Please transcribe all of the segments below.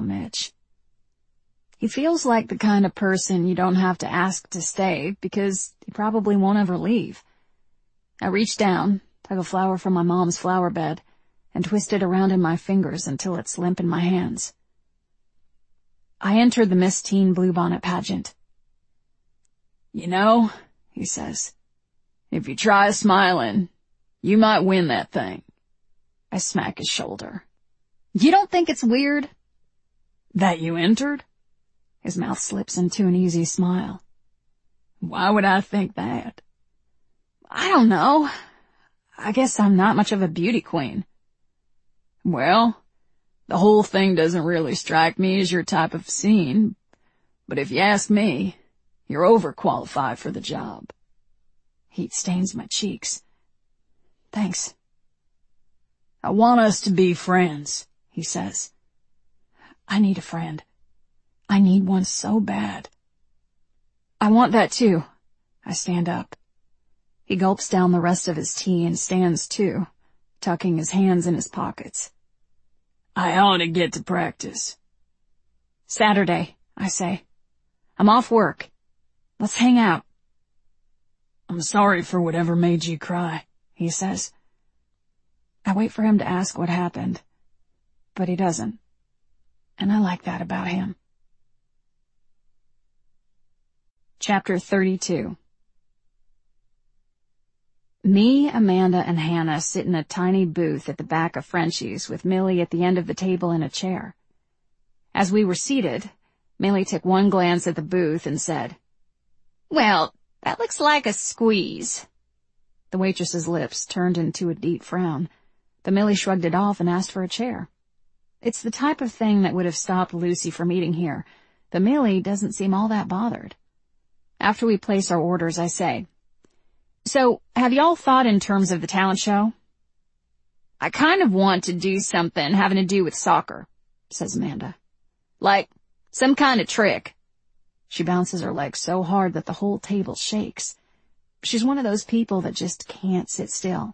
Mitch. He feels like the kind of person you don't have to ask to stay because he probably won't ever leave. I reach down, tug a flower from my mom's flower bed, and twist it around in my fingers until it's limp in my hands. I enter the Miss Teen Bluebonnet pageant. "You know," he says, "if you try smiling, you might win that thing." I smack his shoulder. "You don't think it's weird?" "That you entered?" His mouth slips into an easy smile. "Why would I think that?" "I don't know. I guess I'm not much of a beauty queen." "Well, the whole thing doesn't really strike me as your type of scene, but if you ask me, you're overqualified for the job." Heat stains my cheeks. "Thanks." "I want us to be friends," he says. I need a friend. I need one so bad. "I want that too." I stand up. He gulps down the rest of his tea and stands too, tucking his hands in his pockets. "I ought to get to practice." "Saturday," I say. "I'm off work. Let's hang out." "I'm sorry for whatever made you cry," he says. I wait for him to ask what happened, but he doesn't, and I like that about him. Chapter 32. Me, Amanda, and Hannah sit in a tiny booth at the back of Frenchie's with Millie at the end of the table in a chair. As we were seated, Millie took one glance at the booth and said, "Well, that looks like a squeeze." The waitress's lips turned into a deep frown, but Millie shrugged it off and asked for a chair. It's the type of thing that would have stopped Lucy from eating here, but Millie doesn't seem all that bothered. After we place our orders, I say, "So, have y'all thought in terms of the talent show?" "I kind of want to do something having to do with soccer," says Amanda. "Like, some kind of trick." She bounces her legs so hard that the whole table shakes. She's one of those people that just can't sit still.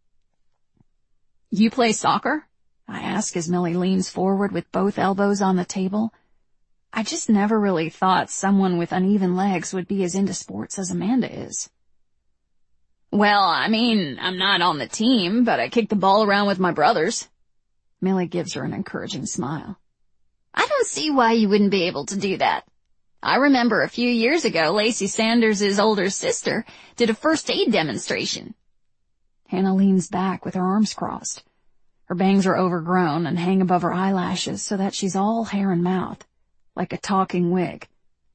"You play soccer?" I ask as Millie leans forward with both elbows on the table. I just never really thought someone with uneven legs would be as into sports as Amanda is. "Well, I mean, I'm not on the team, but I kick the ball around with my brothers." Millie gives her an encouraging smile. "I don't see why you wouldn't be able to do that. I remember a few years ago, Lacey Sanders' older sister did a first aid demonstration." Hannah leans back with her arms crossed. Her bangs are overgrown and hang above her eyelashes so that she's all hair and mouth, like a talking wig.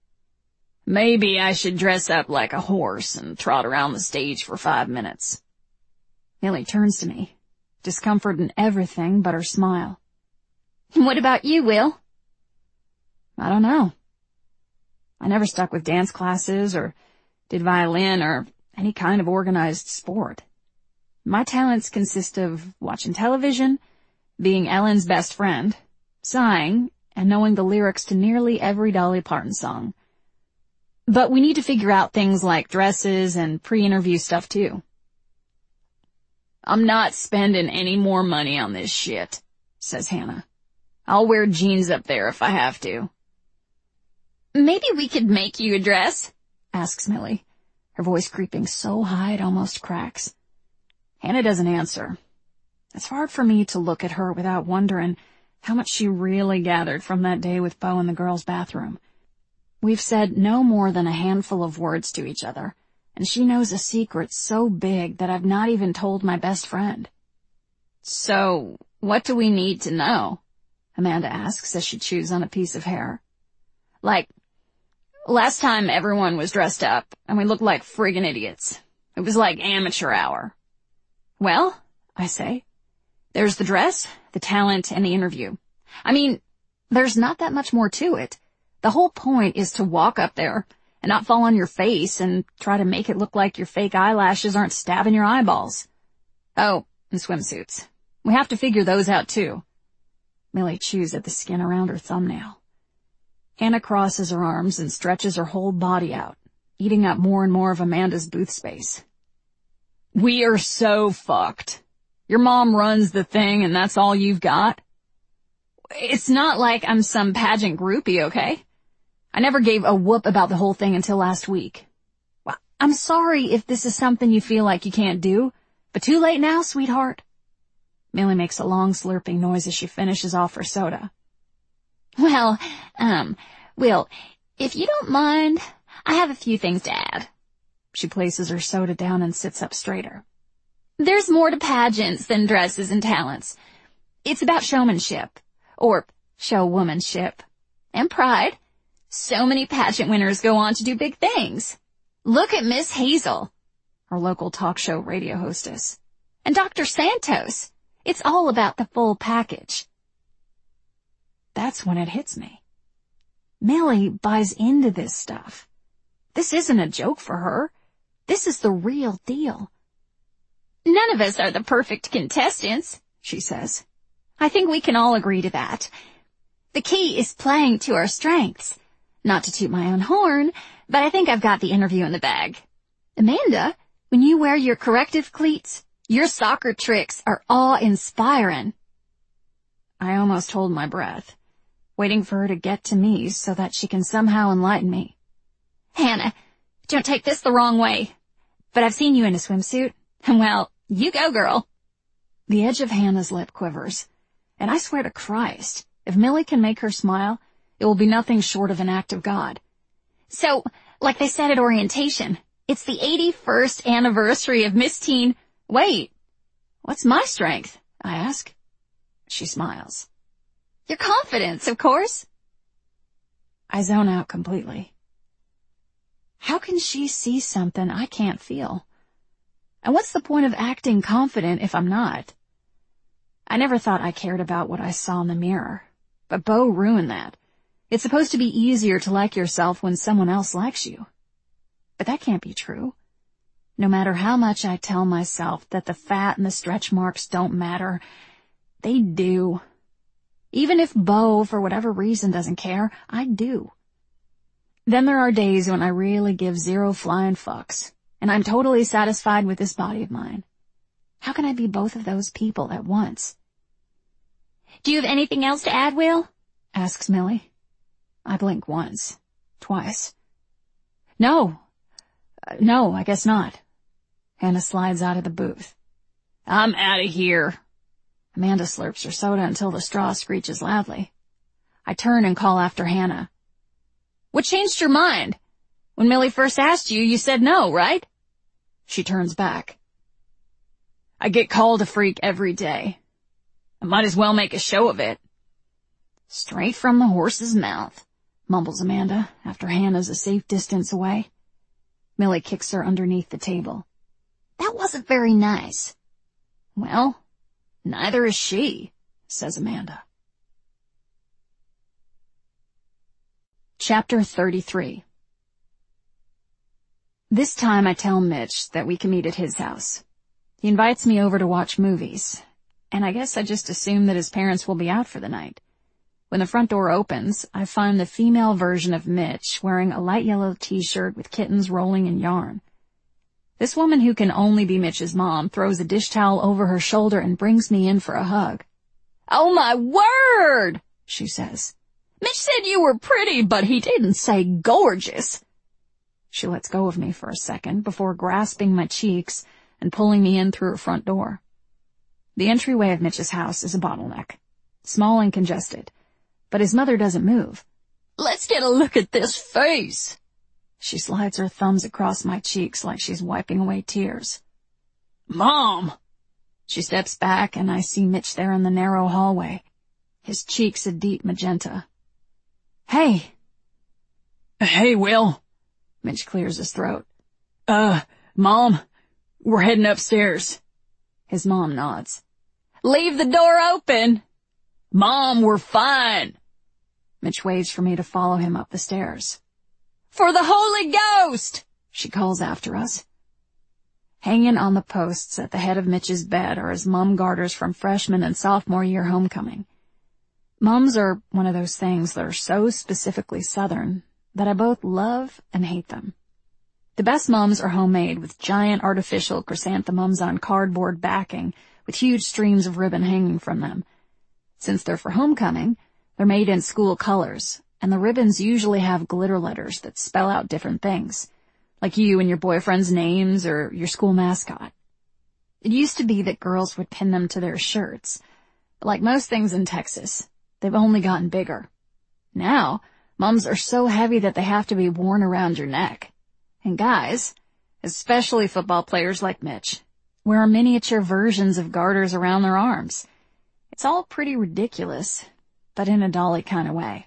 "Maybe I should dress up like a horse and trot around the stage for 5 minutes. Millie turns to me, discomfort in everything but her smile. "What about you, Will?" "I don't know. I never stuck with dance classes or did violin or any kind of organized sport. My talents consist of watching television, being Ellen's best friend, sighing, and knowing the lyrics to nearly every Dolly Parton song. But we need to figure out things like dresses and pre-interview stuff too." "I'm not spending any more money on this shit," says Hannah. "I'll wear jeans up there if I have to." "Maybe we could make you a dress?" asks Millie, her voice creeping so high it almost cracks. Hannah doesn't answer. It's hard for me to look at her without wondering how much she really gathered from that day with Beau in the girls' bathroom. We've said no more than a handful of words to each other, and she knows a secret so big that I've not even told my best friend. "So, what do we need to know?" Amanda asks as she chews on a piece of hair. "Like, last time everyone was dressed up, and we looked like friggin' idiots. It was like amateur hour." "Well," I say, "there's the dress, the talent, and the interview. I mean, there's not that much more to it. The whole point is to walk up there and not fall on your face and try to make it look like your fake eyelashes aren't stabbing your eyeballs. Oh, and swimsuits. We have to figure those out too." Millie chews at the skin around her thumbnail. Hannah crosses her arms and stretches her whole body out, eating up more and more of Amanda's booth space. "We are so fucked. Your mom runs the thing and that's all you've got?" It's not like I'm some pageant groupie, okay? I never gave a whoop about the whole thing until last week. Well, I'm sorry if this is something you feel like you can't do, but too late now, sweetheart. Millie makes a long slurping noise as she finishes off her soda. Well, Will, if you don't mind, I have a few things to add. She places her soda down and sits up straighter. There's more to pageants than dresses and talents. It's about showmanship, or showwomanship, and pride. So many pageant winners go on to do big things. Look at Miss Hazel, our local talk show radio hostess, and Dr. Santos. It's all about the full package. That's when it hits me. Millie buys into this stuff. This isn't a joke for her. This is the real deal. None of us are the perfect contestants, she says. I think we can all agree to that. The key is playing to our strengths. Not to toot my own horn, but I think I've got the interview in the bag. Amanda, when you wear your corrective cleats, your soccer tricks are awe-inspiring. I almost hold my breath, waiting for her to get to me so that she can somehow enlighten me. Hannah, don't take this the wrong way, but I've seen you in a swimsuit, and well, you go, girl. The edge of Hannah's lip quivers, and I swear to Christ, if Millie can make her smile, it will be nothing short of an act of God. So, like they said at orientation, it's the 81st anniversary of Miss Teen. Wait, what's my strength? I ask. She smiles. Your confidence, of course. I zone out completely. How can she see something I can't feel? And what's the point of acting confident if I'm not? I never thought I cared about what I saw in the mirror, but Bo ruined that. It's supposed to be easier to like yourself when someone else likes you. But that can't be true. No matter how much I tell myself that the fat and the stretch marks don't matter, they do. Even if Bo, for whatever reason, doesn't care, I do. Then there are days when I really give zero flying fucks, and I'm totally satisfied with this body of mine. How can I be both of those people at once? Do you have anything else to add, Will? Asks Millie. I blink once, twice. No, I guess not. Hannah slides out of the booth. I'm out of here. Amanda slurps her soda until the straw screeches loudly. I turn and call after Hannah. What changed your mind? When Millie first asked you, you said no, right? She turns back. I get called a freak every day. I might as well make a show of it. Straight from the horse's mouth, mumbles Amanda after Hannah's a safe distance away. Millie kicks her underneath the table. That wasn't very nice. Well, neither is she, says Amanda. Chapter 33. This time I tell Mitch that we can meet at his house. He invites me over to watch movies, and I guess I just assume that his parents will be out for the night. When the front door opens, I find the female version of Mitch wearing a light yellow t-shirt with kittens rolling in yarn. This woman, who can only be Mitch's mom, throws a dish towel over her shoulder and brings me in for a hug. Oh my word, she says. Mitch said you were pretty, but he didn't say gorgeous. She lets go of me for a second before grasping my cheeks and pulling me in through her front door. The entryway of Mitch's house is a bottleneck, small and congested, but his mother doesn't move. Let's get a look at this face. She slides her thumbs across my cheeks like she's wiping away tears. Mom! She steps back and I see Mitch there in the narrow hallway, his cheeks a deep magenta. Hey. Hey, Will. Mitch clears his throat. Mom, we're heading upstairs. His mom nods. Leave the door open. Mom, we're fine. Mitch waits for me to follow him up the stairs. For the Holy Ghost, she calls after us. Hanging on the posts at the head of Mitch's bed are his mum garters from freshman and sophomore year homecoming. Mums are one of those things that are so specifically Southern that I both love and hate them. The best mums are homemade with giant artificial chrysanthemums on cardboard backing with huge streams of ribbon hanging from them. Since they're for homecoming, they're made in school colors, and the ribbons usually have glitter letters that spell out different things, like you and your boyfriend's names or your school mascot. It used to be that girls would pin them to their shirts, but like most things in Texas, they've only gotten bigger. Now, mums are so heavy that they have to be worn around your neck. And guys, especially football players like Mitch, wear miniature versions of garters around their arms. It's all pretty ridiculous, but in a dolly kind of way.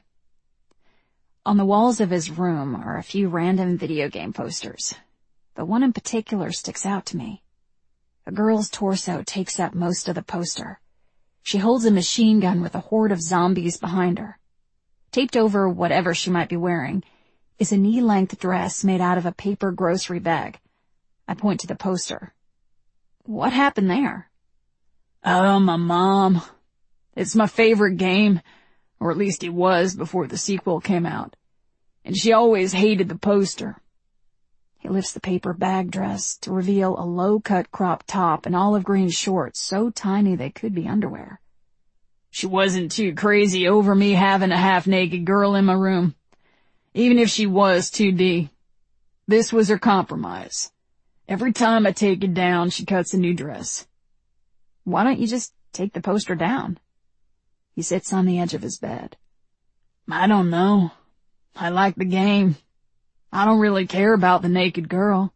On the walls of his room are a few random video game posters, but one in particular sticks out to me. A girl's torso takes up most of the poster. She holds a machine gun with a horde of zombies behind her. Taped over whatever she might be wearing is a knee-length dress made out of a paper grocery bag. I point to the poster. What happened there? Oh, my mom. It's my favorite game, or at least it was before the sequel came out. And she always hated the poster. He lifts the paper bag dress to reveal a low-cut crop top and olive green shorts so tiny they could be underwear. She wasn't too crazy over me having a half-naked girl in my room, even if she was 2D. This was her compromise. Every time I take it down, she cuts a new dress. Why don't you just take the poster down? He sits on the edge of his bed. I don't know. I like the game. I don't really care about the naked girl.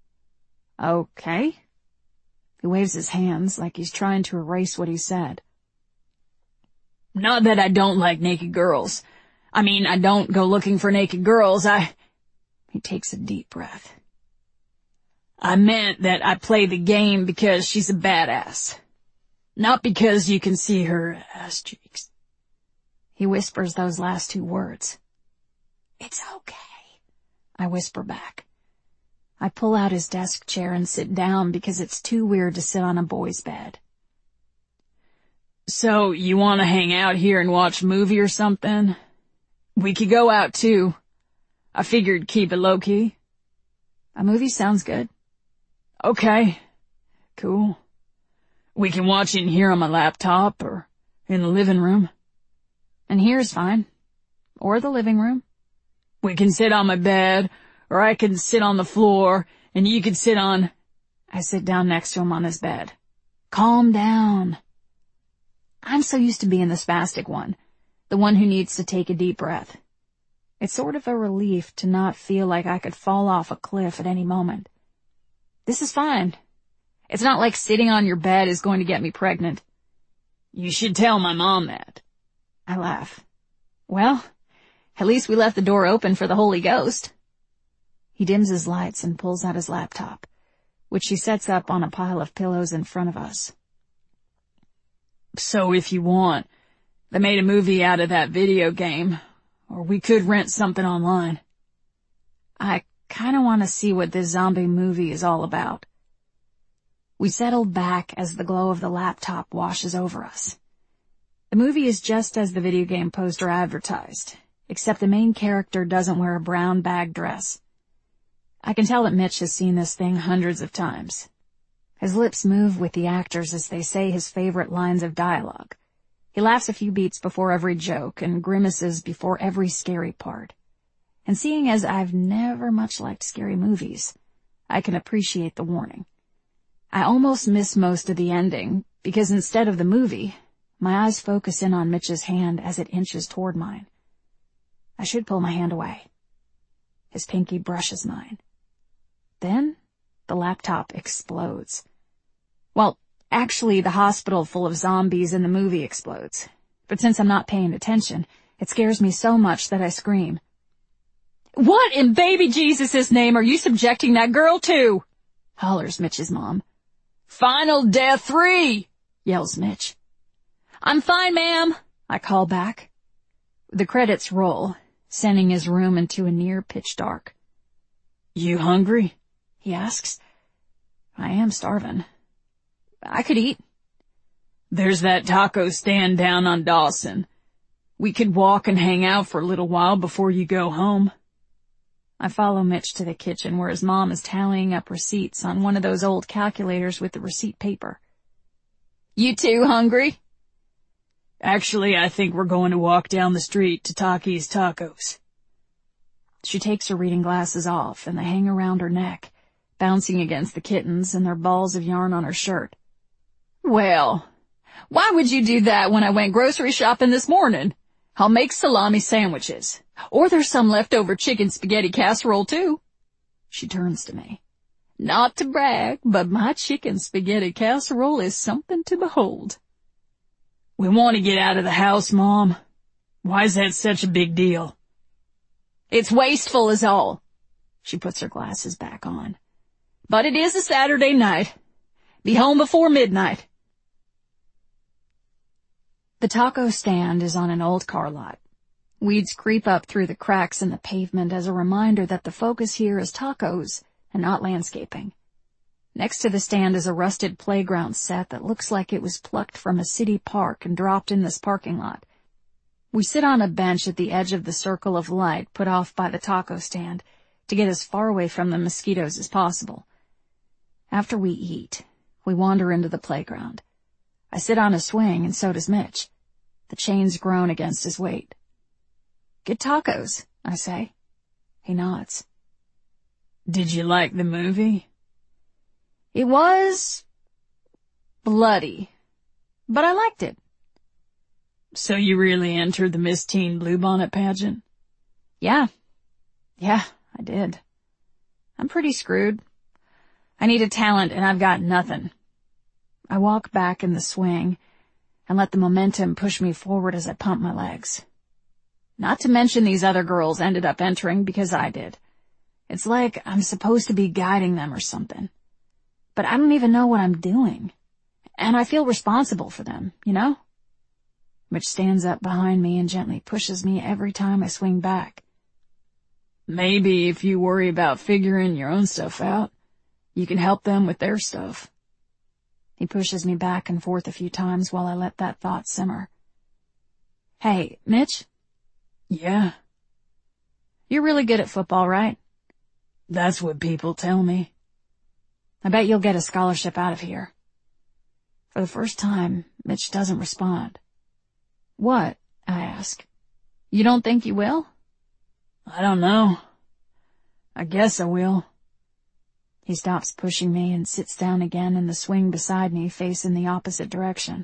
Okay. He waves his hands like he's trying to erase what he said. Not that I don't like naked girls. I mean, I don't go looking for naked girls. He takes a deep breath. I meant that I play the game because she's a badass. Not because you can see her ass cheeks. He whispers those last two words. It's okay, I whisper back. I pull out his desk chair and sit down because it's too weird to sit on a boy's bed. So, you want to hang out here and watch a movie or something? We could go out too. I figured keep it low-key. A movie sounds good. Okay, cool. We can watch in here on my laptop or in the living room. And here's fine. Or the living room. We can sit on my bed, or I can sit on the floor, and you can sit on... I sit down next to him on his bed. Calm down. I'm so used to being the spastic one, the one who needs to take a deep breath. It's sort of a relief to not feel like I could fall off a cliff at any moment. This is fine. It's not like sitting on your bed is going to get me pregnant. You should tell my mom that. I laugh. Well, at least we left the door open for the Holy Ghost. He dims his lights and pulls out his laptop, which he sets up on a pile of pillows in front of us. So if you want, they made a movie out of that video game, or we could rent something online. I kinda want to see what this zombie movie is all about. We settle back as the glow of the laptop washes over us. The movie is just as the video game poster advertised, except the main character doesn't wear a brown bag dress. I can tell that Mitch has seen this thing hundreds of times. His lips move with the actors as they say his favorite lines of dialogue. He laughs a few beats before every joke and grimaces before every scary part. And seeing as I've never much liked scary movies, I can appreciate the warning. I almost miss most of the ending, because instead of the movie, my eyes focus in on Mitch's hand as it inches toward mine. I should pull my hand away. His pinky brushes mine. Then, the laptop explodes. Well, actually, the hospital full of zombies in the movie explodes. But since I'm not paying attention, it scares me so much that I scream. What in baby Jesus' name are you subjecting that girl to? Hollers Mitch's mom. Final Death 3, yells Mitch. I'm fine, ma'am, I call back. The credits roll, sending his room into a near pitch dark. You hungry? He asks. I am starving. I could eat. There's that taco stand down on Dawson. We could walk and hang out for a little while before you go home. I follow Mitch to the kitchen where his mom is tallying up receipts on one of those old calculators with the receipt paper. You too hungry? Actually, I think we're going to walk down the street to Taki's Tacos. She takes her reading glasses off, and they hang around her neck, bouncing against the kittens and their balls of yarn on her shirt. Well, why would you do that when I went grocery shopping this morning? I'll make salami sandwiches. Or there's some leftover chicken spaghetti casserole, too. She turns to me. Not to brag, but my chicken spaghetti casserole is something to behold. We want to get out of the house, Mom. Why is that such a big deal? It's wasteful is all. She puts her glasses back on. But it is a Saturday night. Be home before midnight. The taco stand is on an old car lot. Weeds creep up through the cracks in the pavement as a reminder that the focus here is tacos and not landscaping. Next to the stand is a rusted playground set that looks like it was plucked from a city park and dropped in this parking lot. We sit on a bench at the edge of the circle of light put off by the taco stand to get as far away from the mosquitoes as possible. After we eat, we wander into the playground. I sit on a swing, and so does Mitch. The chains groan against his weight. Good tacos, I say. He nods. Did you like the movie? It was bloody, but I liked it. So you really entered the Miss Teen Bluebonnet pageant? Yeah, I did. I'm pretty screwed. I need a talent and I've got nothing. I walk back in the swing and let the momentum push me forward as I pump my legs. Not to mention these other girls ended up entering because I did. It's like I'm supposed to be guiding them or something. But I don't even know what I'm doing. And I feel responsible for them, you know? Mitch stands up behind me and gently pushes me every time I swing back. Maybe if you worry about figuring your own stuff out, you can help them with their stuff. He pushes me back and forth a few times while I let that thought simmer. Hey, Mitch? Yeah? You're really good at football, right? That's what people tell me. I bet you'll get a scholarship out of here. For the first time, Mitch doesn't respond. What? I ask. You don't think you will? I don't know. I guess I will. He stops pushing me and sits down again in the swing beside me, facing the opposite direction.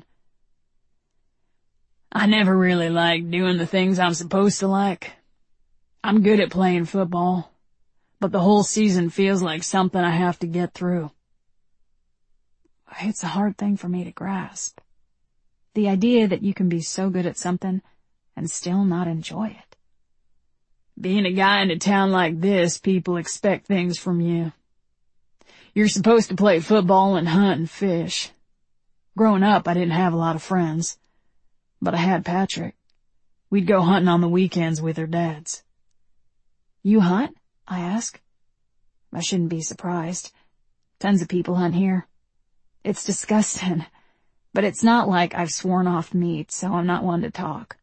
I never really liked doing the things I'm supposed to like. I'm good at playing football, but the whole season feels like something I have to get through. It's a hard thing for me to grasp. The idea that you can be so good at something and still not enjoy it. Being a guy in a town like this, people expect things from you. You're supposed to play football and hunt and fish. Growing up, I didn't have a lot of friends, but I had Patrick. We'd go hunting on the weekends with our dads. You hunt? I ask. I shouldn't be surprised. Tons of people hunt here. It's disgusting, but it's not like I've sworn off meat, so I'm not one to talk.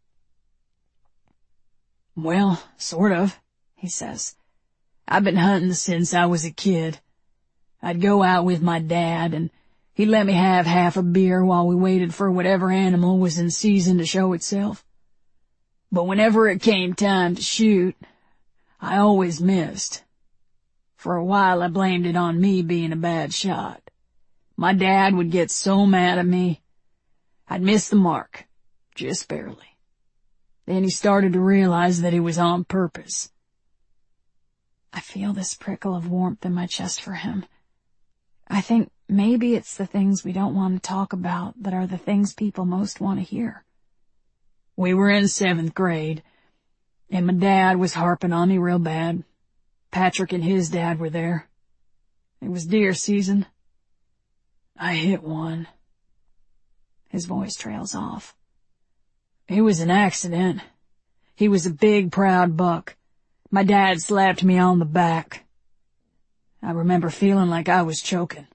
Well, sort of, he says. I've been hunting since I was a kid. I'd go out with my dad, and he'd let me have half a beer while we waited for whatever animal was in season to show itself. But whenever it came time to shoot, I always missed. For a while I blamed it on me being a bad shot. My dad would get so mad at me. I'd miss the mark, just barely. Then he started to realize that it was on purpose. I feel this prickle of warmth in my chest for him. I think maybe it's the things we don't want to talk about that are the things people most want to hear. We were in 7th grade, and my dad was harping on me real bad. Patrick and his dad were there. It was deer season. I hit one. His voice trails off. It was an accident. He was a big, proud buck. My dad slapped me on the back. I remember feeling like I was choking.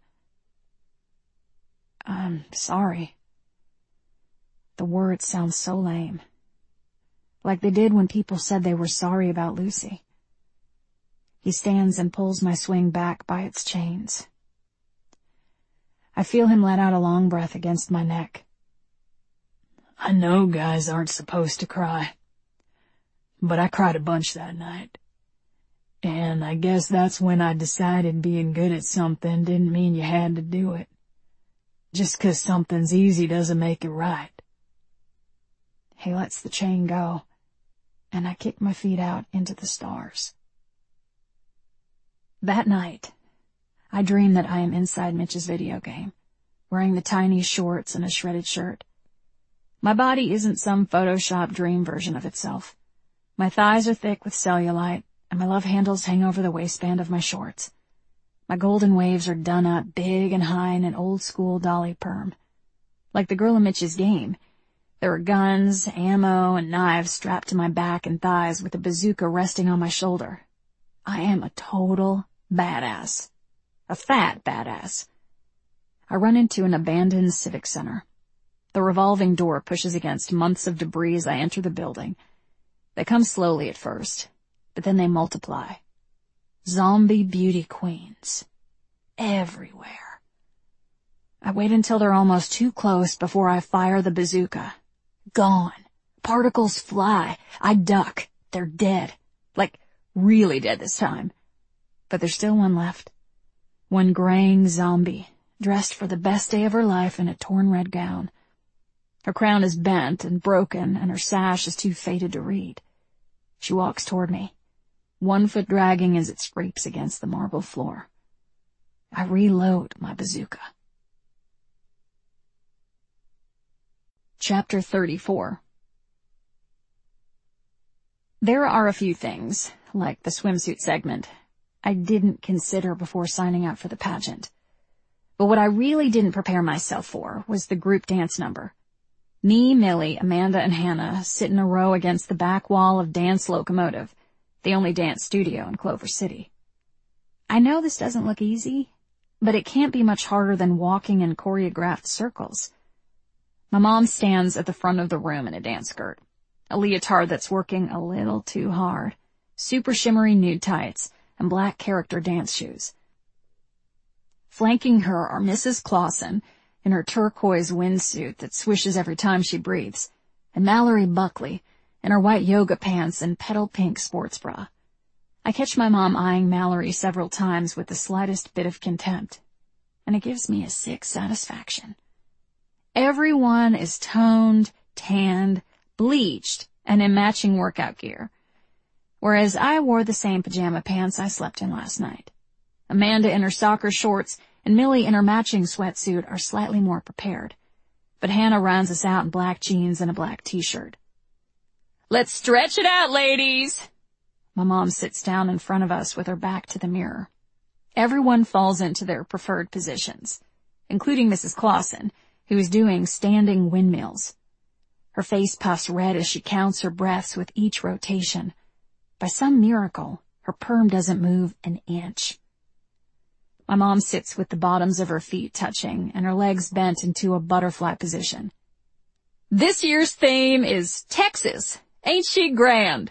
I'm sorry. The words sound so lame. Like they did when people said they were sorry about Lucy. He stands and pulls my swing back by its chains. I feel him let out a long breath against my neck. I know guys aren't supposed to cry, but I cried a bunch that night. And I guess that's when I decided being good at something didn't mean you had to do it. Just 'cause something's easy doesn't make it right. He lets the chain go, and I kick my feet out into the stars. That night, I dream that I am inside Mitch's video game, wearing the tiny shorts and a shredded shirt. My body isn't some Photoshop dream version of itself. My thighs are thick with cellulite, and my love handles hang over the waistband of my shorts. My golden waves are done up big and high in an old-school dolly perm. Like the girl in Mitch's game, there are guns, ammo, and knives strapped to my back and thighs with a bazooka resting on my shoulder. I am a total badass. A fat badass. I run into an abandoned civic center. The revolving door pushes against months of debris as I enter the building. They come slowly at first, but then they multiply. Zombie beauty queens. Everywhere. I wait until they're almost too close before I fire the bazooka. Gone. Particles fly. I duck. They're dead. Like, really dead this time. But there's still one left. One graying zombie, dressed for the best day of her life in a torn red gown. Her crown is bent and broken, and her sash is too faded to read. She walks toward me, 1 foot dragging as it scrapes against the marble floor. I reload my bazooka. Chapter 34. There are a few things, like the swimsuit segment, I didn't consider before signing up for the pageant. But what I really didn't prepare myself for was the group dance number. Me, Millie, Amanda, and Hannah sit in a row against the back wall of Dance Locomotive, the only dance studio in Clover City. I know this doesn't look easy, but it can't be much harder than walking in choreographed circles. My mom stands at the front of the room in a dance skirt, a leotard that's working a little too hard, super shimmery nude tights, and black character dance shoes. Flanking her are Mrs. Clausen in her turquoise windsuit that swishes every time she breathes, and Mallory Buckley in her white yoga pants and petal pink sports bra. I catch my mom eyeing Mallory several times with the slightest bit of contempt, and it gives me a sick satisfaction. Everyone is toned, tanned, bleached, and in matching workout gear, whereas I wore the same pajama pants I slept in last night. Amanda in her soccer shorts and Millie in her matching sweatsuit are slightly more prepared, but Hannah rounds us out in black jeans and a black t-shirt. "Let's stretch it out, ladies!" My mom sits down in front of us with her back to the mirror. Everyone falls into their preferred positions, including Mrs. Clausen, who is doing standing windmills. Her face puffs red as she counts her breaths with each rotation. By some miracle, her perm doesn't move an inch. My mom sits with the bottoms of her feet touching and her legs bent into a butterfly position. "This year's theme is Texas. Ain't she grand?"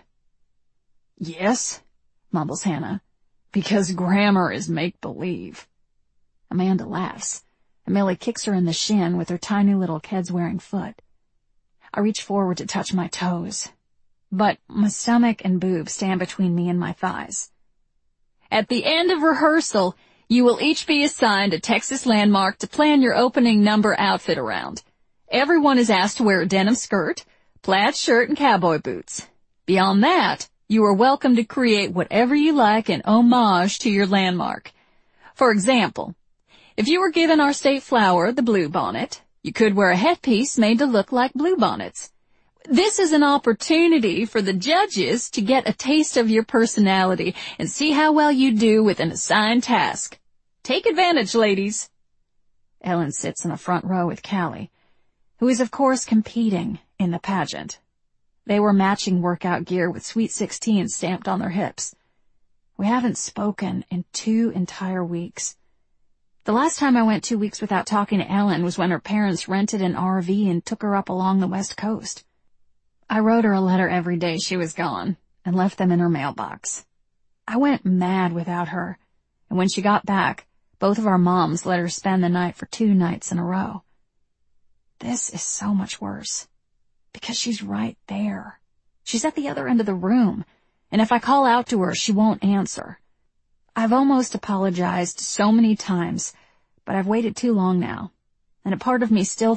"Yes," mumbles Hannah, "because grammar is make-believe." Amanda laughs, and Millie kicks her in the shin with her tiny little kids-wearing foot. I reach forward to touch my toes, but my stomach and boobs stand between me and my thighs. "At the end of rehearsal, you will each be assigned a Texas landmark to plan your opening number outfit around. Everyone is asked to wear a denim skirt, plaid shirt, and cowboy boots. Beyond that, you are welcome to create whatever you like in homage to your landmark. For example, if you were given our state flower, the bluebonnet, you could wear a headpiece made to look like bluebonnets. This is an opportunity for the judges to get a taste of your personality and see how well you do with an assigned task. Take advantage, ladies." Ellen sits in the front row with Callie, who is of course competing in the pageant. They were matching workout gear with Sweet 16 stamped on their hips. We haven't spoken in 2 entire weeks. The last time I went 2 weeks without talking to Ellen was when her parents rented an RV and took her up along the West Coast. I wrote her a letter every day she was gone and left them in her mailbox. I went mad without her, and when she got back, both of our moms let her spend the night for 2 nights in a row. This is so much worse. because she's right there. She's at the other end of the room, and if I call out to her, she won't answer. I've almost apologized so many times, but I've waited too long now, and a part of me still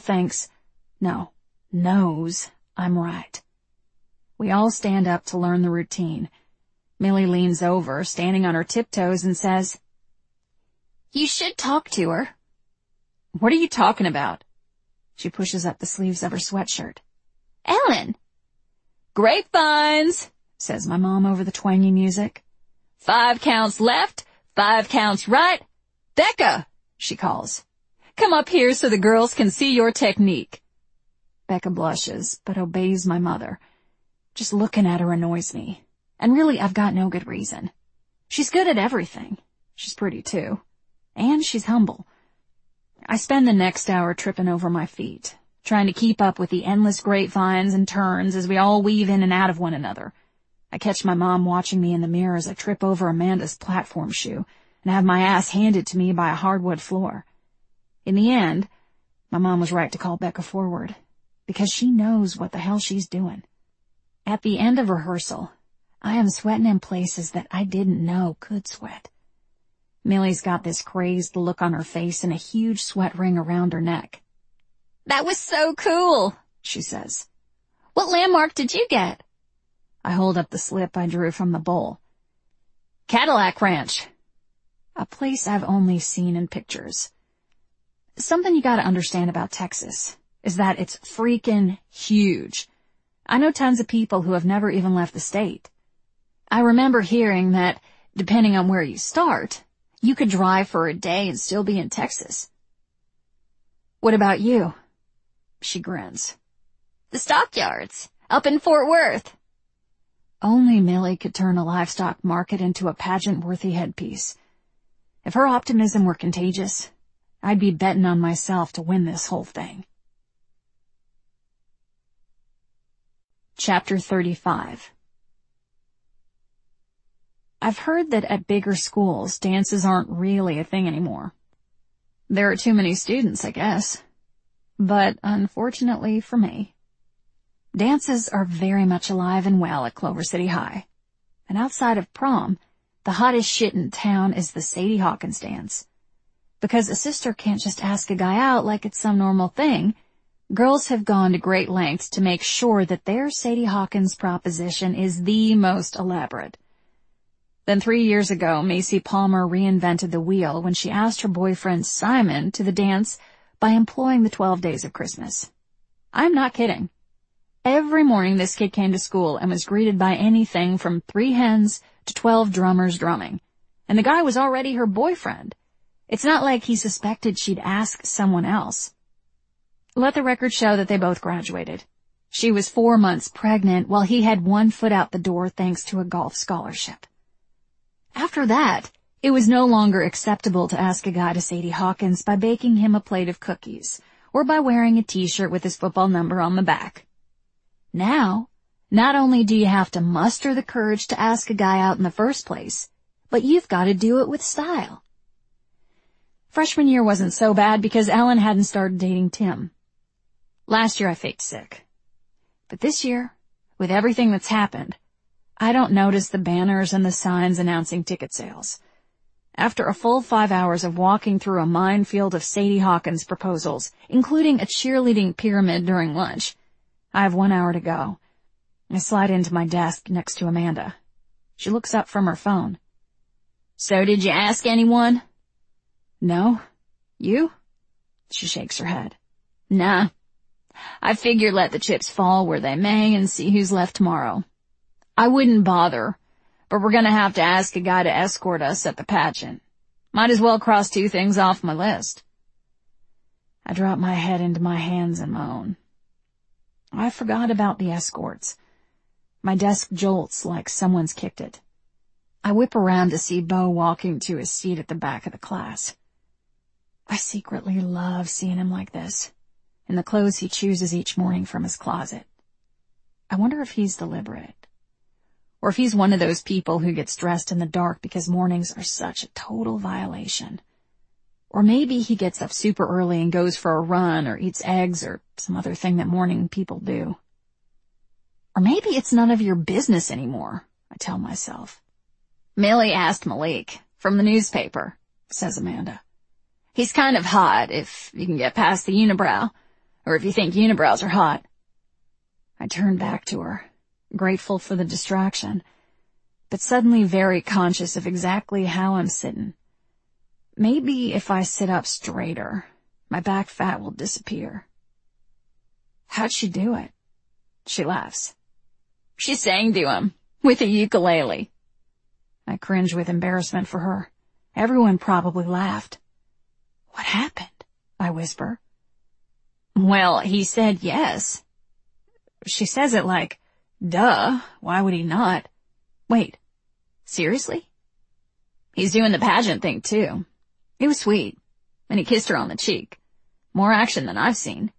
knows I'm right. We all stand up to learn the routine. Millie leans over, standing on her tiptoes, and says, "You should talk to her." "What are you talking about?" She pushes up the sleeves of her sweatshirt. "Ellen." "Grapevines," says my mom over the twangy music. 5 counts left, 5 counts right. "Becca," she calls. "Come up here so the girls can see your technique." Becca blushes, but obeys my mother. Just looking at her annoys me. And really, I've got no good reason. She's good at everything. She's pretty, too. And she's humble. I spend the next hour tripping over my feet, trying to keep up with the endless grapevines and turns as we all weave in and out of one another. I catch my mom watching me in the mirror as I trip over Amanda's platform shoe and have my ass handed to me by a hardwood floor. In the end, my mom was right to call Becca forward, because she knows what the hell she's doing. At the end of rehearsal, I am sweating in places that I didn't know could sweat. Millie's got this crazed look on her face and a huge sweat ring around her neck. "That was so cool," she says. "What landmark did you get?" I hold up the slip I drew from the bowl. "Cadillac Ranch." A place I've only seen in pictures. Something you gotta understand about Texas is that it's freaking huge. I know tons of people who have never even left the state. I remember hearing that, depending on where you start, you could drive for a day and still be in Texas. "What about you?" She grins. "The stockyards, up in Fort Worth." Only Millie could turn a livestock market into a pageant-worthy headpiece. If her optimism were contagious, I'd be betting on myself to win this whole thing. Chapter 35. I've heard that at bigger schools, dances aren't really a thing anymore. There are too many students, I guess. But unfortunately for me, dances are very much alive and well at Clover City High. And outside of prom, the hottest shit in town is the Sadie Hawkins dance. Because a sister can't just ask a guy out like it's some normal thing, girls have gone to great lengths to make sure that their Sadie Hawkins proposition is the most elaborate. Then 3 years ago, Macy Palmer reinvented the wheel when she asked her boyfriend Simon to the dance by employing the 12 days of Christmas. I'm not kidding. Every morning this kid came to school and was greeted by anything from 3 hens to 12 drummers drumming. And the guy was already her boyfriend. It's not like he suspected she'd ask someone else. Let the record show that they both graduated. She was 4 months pregnant while he had 1 foot out the door thanks to a golf scholarship. After that, it was no longer acceptable to ask a guy to Sadie Hawkins by baking him a plate of cookies or by wearing a t-shirt with his football number on the back. Now, not only do you have to muster the courage to ask a guy out in the first place, but you've got to do it with style. Freshman year wasn't so bad because Ellen hadn't started dating Tim. Last year I faked sick. But this year, with everything that's happened, I don't notice the banners and the signs announcing ticket sales. After a full 5 hours of walking through a minefield of Sadie Hawkins proposals, including a cheerleading pyramid during lunch, I have 1 hour to go. I slide into my desk next to Amanda. She looks up from her phone. "So did you ask anyone?" "No. You?" She shakes her head. "Nah. I figured let the chips fall where they may and see who's left tomorrow. I wouldn't bother, but we're gonna have to ask a guy to escort us at the pageant. Might as well cross 2 things off my list." I drop my head into my hands and moan. I forgot about the escorts. My desk jolts like someone's kicked it. I whip around to see Bo walking to his seat at the back of the class. I secretly love seeing him like this, in the clothes he chooses each morning from his closet. I wonder if he's deliberate. Or if he's one of those people who gets dressed in the dark because mornings are such a total violation. Or maybe he gets up super early and goes for a run or eats eggs or some other thing that morning people do. Or maybe it's none of your business anymore, I tell myself. Millie asked Malik, from the newspaper, says Amanda. He's kind of hot, if you can get past the unibrow, or if you think unibrows are hot. I turn back to her, grateful for the distraction, but suddenly very conscious of exactly how I'm sitting. Maybe if I sit up straighter, my back fat will disappear. How'd she do it? She laughs. She sang to him, with a ukulele. I cringe with embarrassment for her. Everyone probably laughed. What happened? I whisper. Well, he said yes. She says it like, duh, why would he not? Wait, seriously? He's doing the pageant thing too. It was sweet, and he kissed her on the cheek. More action than I've seen.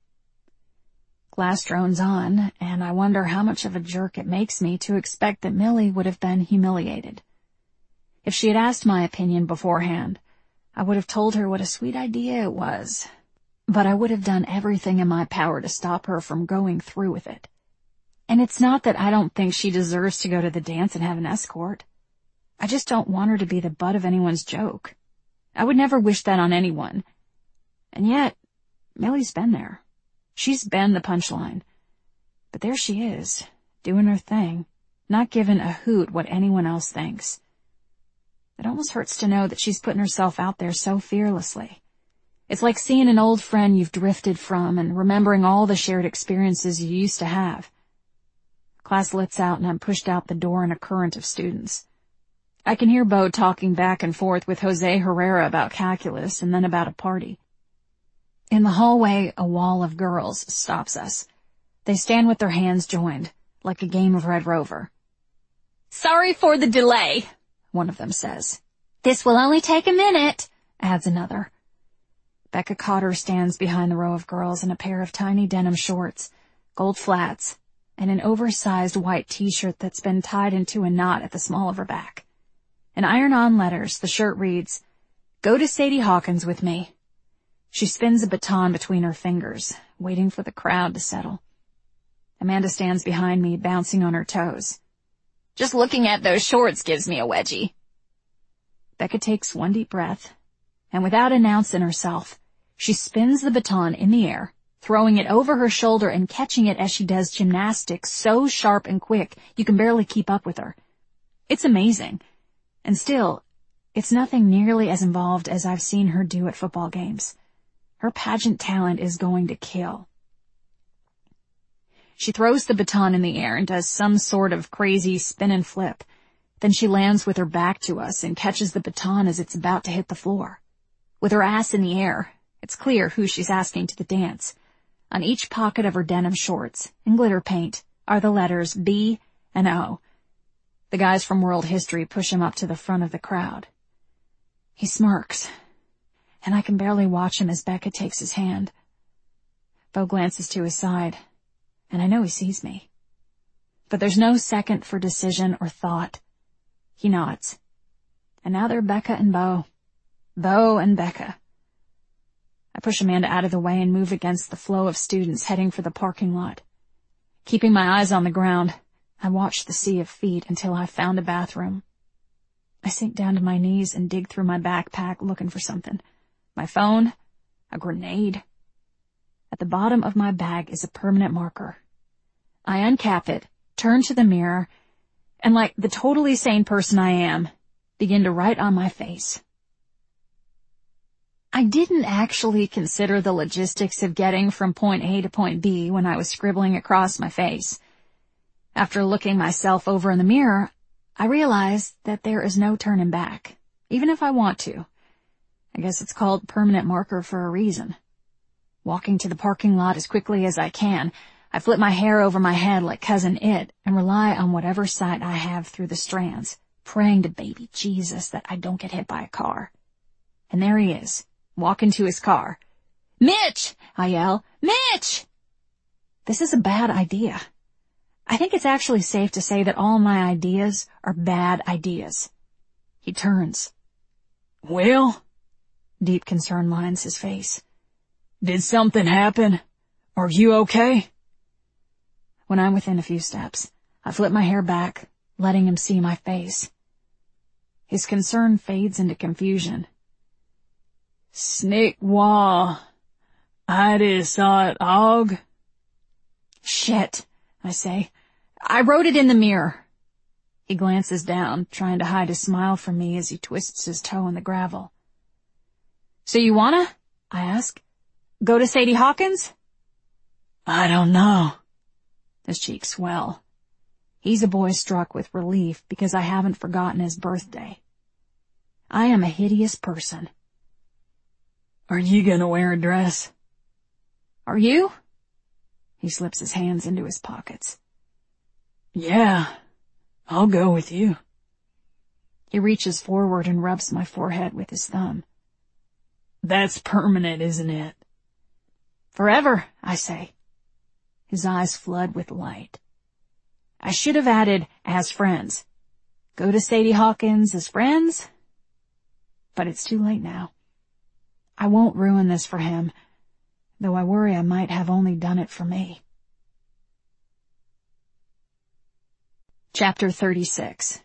Glass drones on, and I wonder how much of a jerk it makes me to expect that Millie would have been humiliated. If she had asked my opinion beforehand, I would have told her what a sweet idea it was, but I would have done everything in my power to stop her from going through with it. And it's not that I don't think she deserves to go to the dance and have an escort. I just don't want her to be the butt of anyone's joke. I would never wish that on anyone. And yet, Millie's been there. She's been the punchline. But there she is, doing her thing, not giving a hoot what anyone else thinks. It almost hurts to know that she's putting herself out there so fearlessly. It's like seeing an old friend you've drifted from and remembering all the shared experiences you used to have. Class lets out and I'm pushed out the door in a current of students. I can hear Bo talking back and forth with Jose Herrera about calculus and then about a party. In the hallway, a wall of girls stops us. They stand with their hands joined, like a game of Red Rover. Sorry for the delay, one of them says. This will only take a minute, adds another. Becca Cotter stands behind the row of girls in a pair of tiny denim shorts, gold flats, and an oversized white t-shirt that's been tied into a knot at the small of her back. In iron-on letters, the shirt reads, Go to Sadie Hawkins with me. She spins a baton between her fingers, waiting for the crowd to settle. Amanda stands behind me, bouncing on her toes. Just looking at those shorts gives me a wedgie. Becca takes one deep breath, and without announcing herself, she spins the baton in the air, throwing it over her shoulder and catching it as she does gymnastics so sharp and quick you can barely keep up with her. It's amazing. And still, it's nothing nearly as involved as I've seen her do at football games. Her pageant talent is going to kill. She throws the baton in the air and does some sort of crazy spin and flip. Then she lands with her back to us and catches the baton as it's about to hit the floor. With her ass in the air, it's clear who she's asking to the dance. On each pocket of her denim shorts, in glitter paint, are the letters B and O. The guys from World History push him up to the front of the crowd. He smirks, and I can barely watch him as Becca takes his hand. Bo glances to his side, and I know he sees me. But there's no second for decision or thought. He nods. And now they're Becca and Bo. Bo and Becca. I push Amanda out of the way and move against the flow of students heading for the parking lot. Keeping my eyes on the ground, I watch the sea of feet until I've found a bathroom. I sink down to my knees and dig through my backpack looking for something. My phone, a grenade. At the bottom of my bag is a permanent marker. I uncap it, turn to the mirror, and like the totally sane person I am, begin to write on my face. I didn't actually consider the logistics of getting from point A to point B when I was scribbling across my face. After looking myself over in the mirror, I realized that there is no turning back, even if I want to. I guess it's called permanent marker for a reason. Walking to the parking lot as quickly as I can, I flip my hair over my head like Cousin It and rely on whatever sight I have through the strands, praying to baby Jesus that I don't get hit by a car. And there he is, walking to his car. Mitch! I yell. Mitch! This is a bad idea. I think it's actually safe to say that all my ideas are bad ideas. He turns. Well? Deep concern lines his face. Did something happen? Are you okay? When I'm within a few steps, I flip my hair back, letting him see my face. His concern fades into confusion. Snick wah. I just saw it, og. Shit, I say. I wrote it in the mirror. He glances down, trying to hide his smile from me as he twists his toe in the gravel. So you wanna? I ask. Go to Sadie Hawkins? I don't know. His cheeks swell. He's a boy struck with relief because I haven't forgotten his birthday. I am a hideous person. Are you gonna wear a dress? Are you? He slips his hands into his pockets. Yeah, I'll go with you. He reaches forward and rubs my forehead with his thumb. That's permanent, isn't it? Forever, I say. His eyes flood with light. I should have added, as friends. Go to Sadie Hawkins as friends? But it's too late now. I won't ruin this for him, though I worry I might have only done it for me. Chapter 36.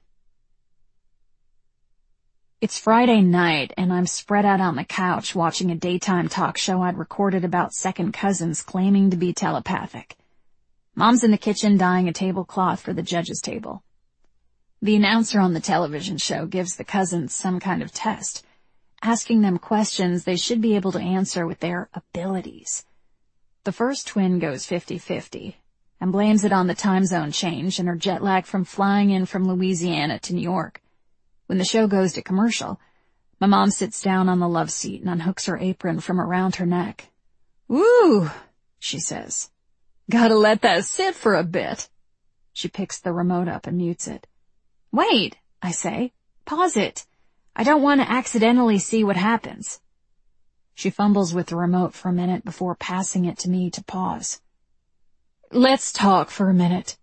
It's Friday night, and I'm spread out on the couch watching a daytime talk show I'd recorded about second cousins claiming to be telepathic. Mom's in the kitchen dyeing a tablecloth for the judges' table. The announcer on the television show gives the cousins some kind of test, asking them questions they should be able to answer with their abilities. The first twin goes 50-50 and blames it on the time zone change and her jet lag from flying in from Louisiana to New York. When the show goes to commercial, my mom sits down on the love seat and unhooks her apron from around her neck. "Ooh," she says. "Gotta let that sit for a bit." She picks the remote up and mutes it. "Wait," I say. "Pause it. I don't want to accidentally see what happens." She fumbles with the remote for a minute before passing it to me to pause. "Let's talk for a minute."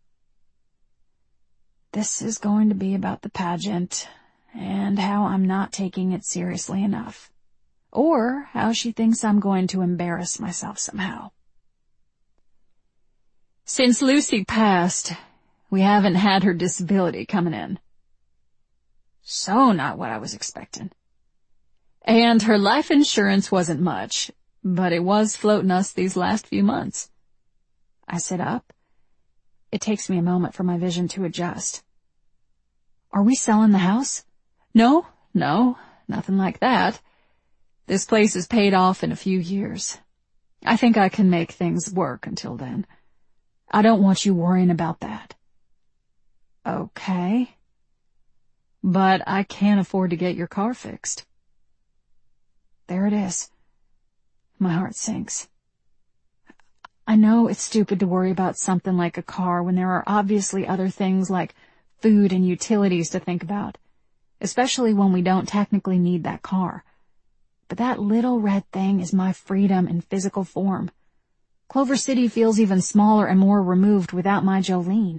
This is going to be about the pageant and how I'm not taking it seriously enough, or how she thinks I'm going to embarrass myself somehow. Since Lucy passed, we haven't had her disability coming in. So not what I was expecting. And her life insurance wasn't much, but it was floating us these last few months. I sit up. It takes me a moment for my vision to adjust. Are we selling the house? No, nothing like that. This place is paid off in a few years. I think I can make things work until then. I don't want you worrying about that. Okay. But I can't afford to get your car fixed. There it is. My heart sinks. I know it's stupid to worry about something like a car when there are obviously other things like food and utilities to think about, especially when we don't technically need that car. But that little red thing is my freedom in physical form. Clover City feels even smaller and more removed without my Jolene.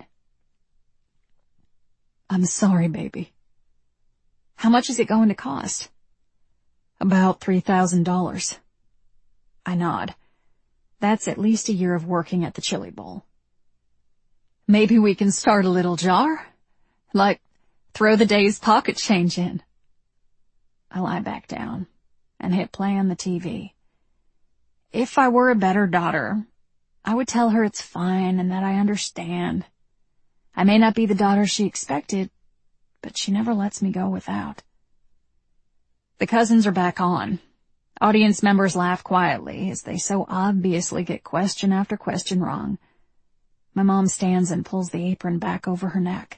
I'm sorry, baby. How much is it going to cost? About $3,000. I nod. That's at least a year of working at the Chili Bowl. Maybe we can start a little jar? Like, throw the day's pocket change in. I lie back down and hit play on the TV. If I were a better daughter, I would tell her it's fine and that I understand. I may not be the daughter she expected, but she never lets me go without. The cousins are back on. Audience members laugh quietly as they so obviously get question after question wrong. My mom stands and pulls the apron back over her neck.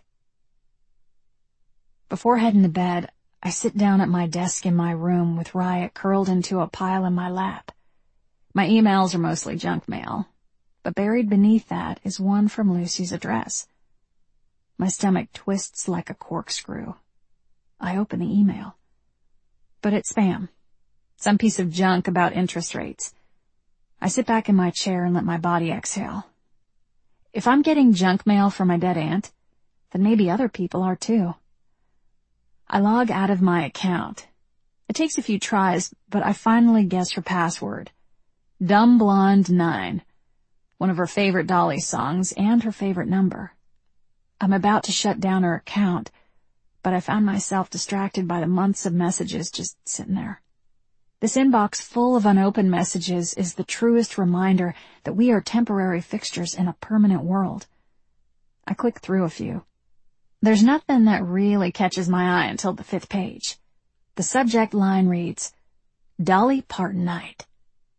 Before heading to bed, I sit down at my desk in my room with Riot curled into a pile in my lap. My emails are mostly junk mail, but buried beneath that is one from Lucy's address. My stomach twists like a corkscrew. I open the email. But it's spam. Some piece of junk about interest rates. I sit back in my chair and let my body exhale. If I'm getting junk mail from my dead aunt, then maybe other people are too. I log out of my account. It takes a few tries, but I finally guess her password. Dumb Blonde 9. one of her favorite Dolly songs, and her favorite number. I'm about to shut down her account, but I found myself distracted by the months of messages just sitting there. This inbox full of unopened messages is the truest reminder that we are temporary fixtures in a permanent world. I click through a few. There's nothing that really catches my eye until the 5th page. The subject line reads, Dolly Parton Night.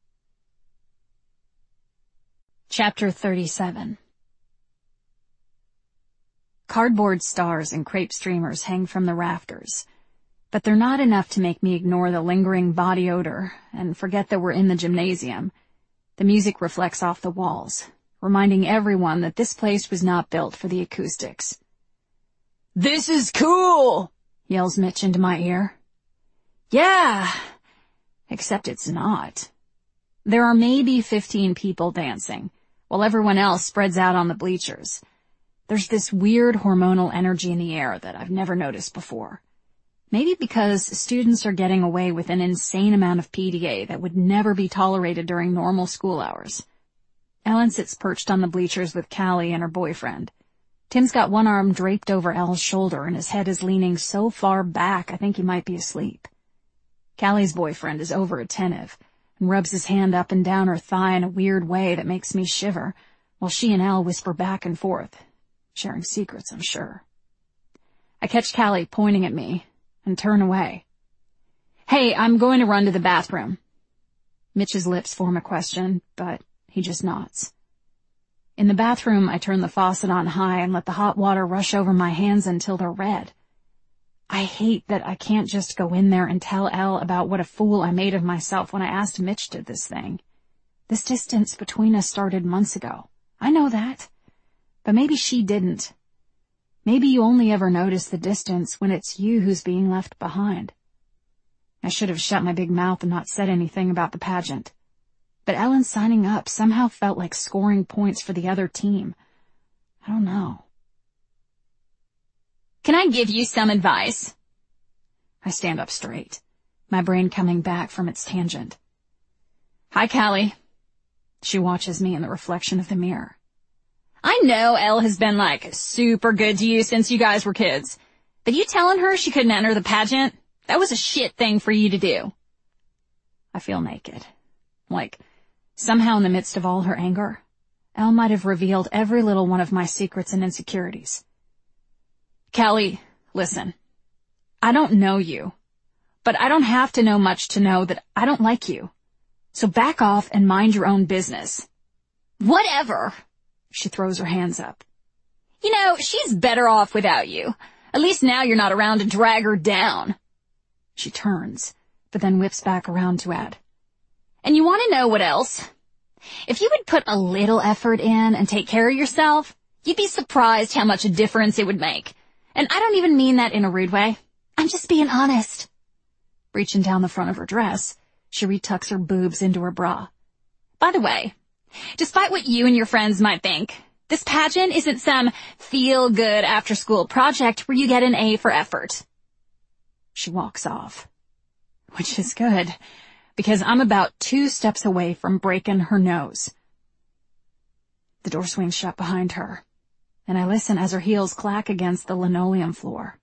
Chapter 37. Cardboard stars and crepe streamers hang from the rafters, but they're not enough to make me ignore the lingering body odor and forget that we're in the gymnasium. The music reflects off the walls, reminding everyone that this place was not built for the acoustics. "This is cool!" yells Mitch into my ear. Yeah, except it's not. There are maybe 15 people dancing, while everyone else spreads out on the bleachers. There's this weird hormonal energy in the air that I've never noticed before. Maybe because students are getting away with an insane amount of PDA that would never be tolerated during normal school hours. Ellen sits perched on the bleachers with Callie and her boyfriend. Tim's got one arm draped over Elle's shoulder and his head is leaning so far back I think he might be asleep. Callie's boyfriend is over-attentive and rubs his hand up and down her thigh in a weird way that makes me shiver, while she and Elle whisper back and forth, sharing secrets, I'm sure. I catch Callie pointing at me and turn away. Hey, I'm going to run to the bathroom. Mitch's lips form a question, but he just nods. In the bathroom, I turn the faucet on high and let the hot water rush over my hands until they're red. I hate that I can't just go in there and tell Elle about what a fool I made of myself when I asked Mitch to this thing. This distance between us started months ago. I know that. But maybe she didn't. Maybe you only ever notice the distance when it's you who's being left behind. I should have shut my big mouth and not said anything about the pageant. But Ellen signing up somehow felt like scoring points for the other team. I don't know. Can I give you some advice? I stand up straight, my brain coming back from its tangent. Hi, Callie. She watches me in the reflection of the mirror. I know Elle has been, super good to you since you guys were kids. But you telling her she couldn't enter the pageant? That was a shit thing for you to do. I feel naked. Somehow in the midst of all her anger, Elle might have revealed every little one of my secrets and insecurities. Callie, listen. I don't know you, but I don't have to know much to know that I don't like you. So back off and mind your own business. Whatever. She throws her hands up. You know, she's better off without you. At least now you're not around to drag her down. She turns, but then whips back around to add. And you want to know what else? If you would put a little effort in and take care of yourself, you'd be surprised how much a difference it would make. And I don't even mean that in a rude way. I'm just being honest. Reaching down the front of her dress, she retucks her boobs into her bra. By the way, despite what you and your friends might think, this pageant isn't some feel-good after-school project where you get an A for effort. She walks off, which is good, because I'm about 2 steps away from breaking her nose. The door swings shut behind her, and I listen as her heels clack against the linoleum floor.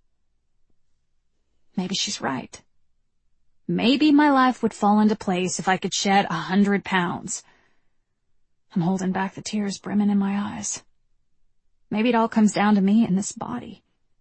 Maybe she's right. Maybe my life would fall into place if I could shed 100 pounds. I'm holding back the tears brimming in my eyes. Maybe it all comes down to me and this body.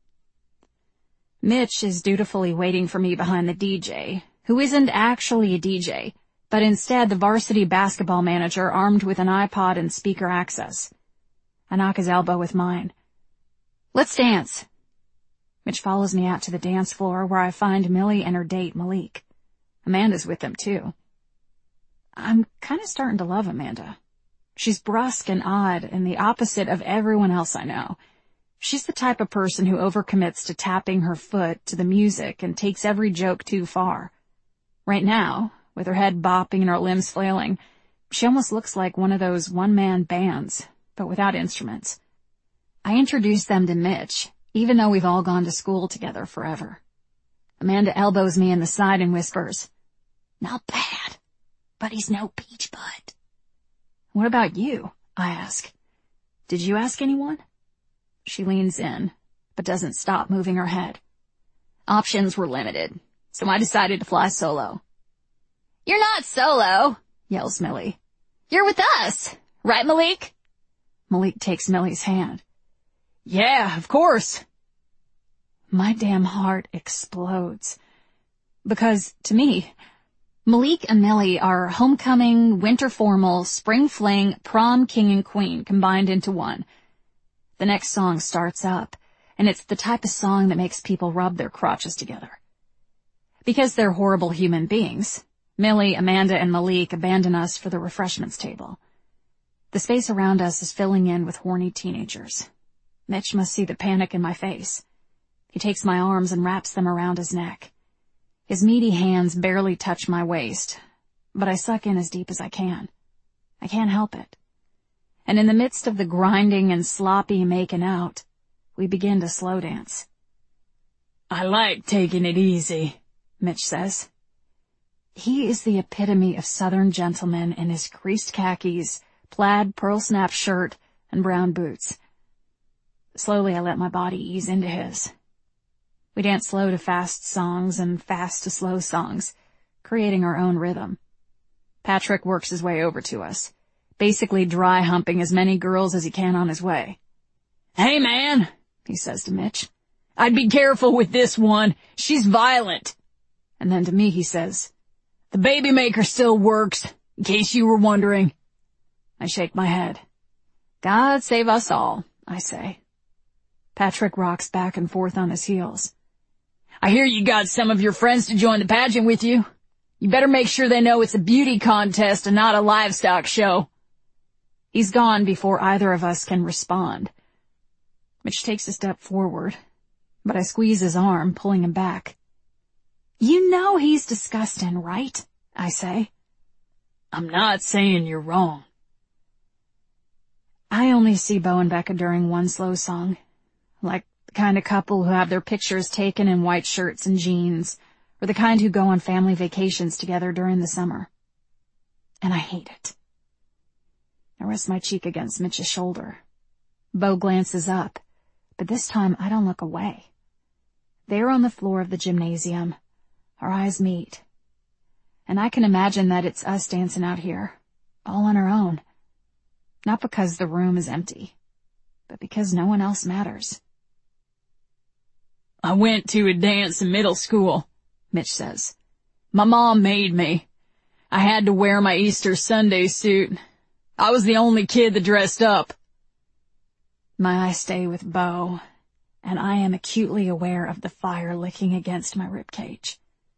Mitch is dutifully waiting for me behind the DJ, who isn't actually a DJ, but instead the varsity basketball manager armed with an iPod and speaker access. I knock his elbow with mine. Let's dance. Mitch follows me out to the dance floor where I find Millie and her date, Malik. Amanda's with them, too. I'm kind of starting to love Amanda. She's brusque and odd and the opposite of everyone else I know. She's the type of person who overcommits to tapping her foot to the music and takes every joke too far. Right now, with her head bopping and her limbs flailing, she almost looks like one of those one-man bands, but without instruments. I introduced them to Mitch, even though we've all gone to school together forever. Amanda elbows me in the side and whispers, "Not bad, but he's no peach bud." What about you? I ask. Did you ask anyone? She leans in, but doesn't stop moving her head. Options were limited, so I decided to fly solo. You're not solo, yells Millie. You're with us, right, Malik? Malik takes Millie's hand. Yeah, of course. My damn heart explodes. Because, to me, Malik and Millie are homecoming, winter formal, spring fling, prom king and queen combined into one. The next song starts up, and it's the type of song that makes people rub their crotches together. Because they're horrible human beings, Millie, Amanda, and Malik abandon us for the refreshments table. The space around us is filling in with horny teenagers. Mitch must see the panic in my face. He takes my arms and wraps them around his neck. His meaty hands barely touch my waist, but I suck in as deep as I can. I can't help it. And in the midst of the grinding and sloppy making out, we begin to slow dance. I like taking it easy, Mitch says. He is the epitome of Southern gentleman in his creased khakis, plaid pearl-snap shirt, and brown boots. Slowly I let my body ease into his. We dance slow to fast songs and fast to slow songs, creating our own rhythm. Patrick works his way over to us, basically dry humping as many girls as he can on his way. Hey man, he says to Mitch. I'd be careful with this one. She's violent. And then to me he says, the baby maker still works, in case you were wondering. I shake my head. God save us all, I say. Patrick rocks back and forth on his heels. I hear you got some of your friends to join the pageant with you. You better make sure they know it's a beauty contest and not a livestock show. He's gone before either of us can respond. Mitch takes a step forward, but I squeeze his arm, pulling him back. You know he's disgusting, right? I say. I'm not saying you're wrong. I only see Bo and Becca during one slow song, like the kind of couple who have their pictures taken in white shirts and jeans, or the kind who go on family vacations together during the summer. And I hate it. I rest my cheek against Mitch's shoulder. Bo glances up, but this time I don't look away. There on the floor of the gymnasium, our eyes meet. And I can imagine that it's us dancing out here, all on our own. Not because the room is empty, but because no one else matters. I went to a dance in middle school, Mitch says. My mom made me. I had to wear my Easter Sunday suit. I was the only kid that dressed up. My eyes stay with Bo, and I am acutely aware of the fire licking against my ribcage.